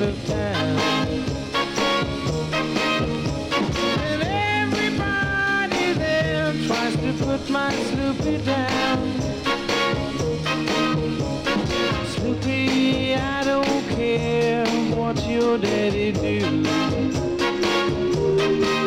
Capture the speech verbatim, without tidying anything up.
out of town. And everybody there tries to put my Snoopy down. Snoopy, I don't care what your daddy do.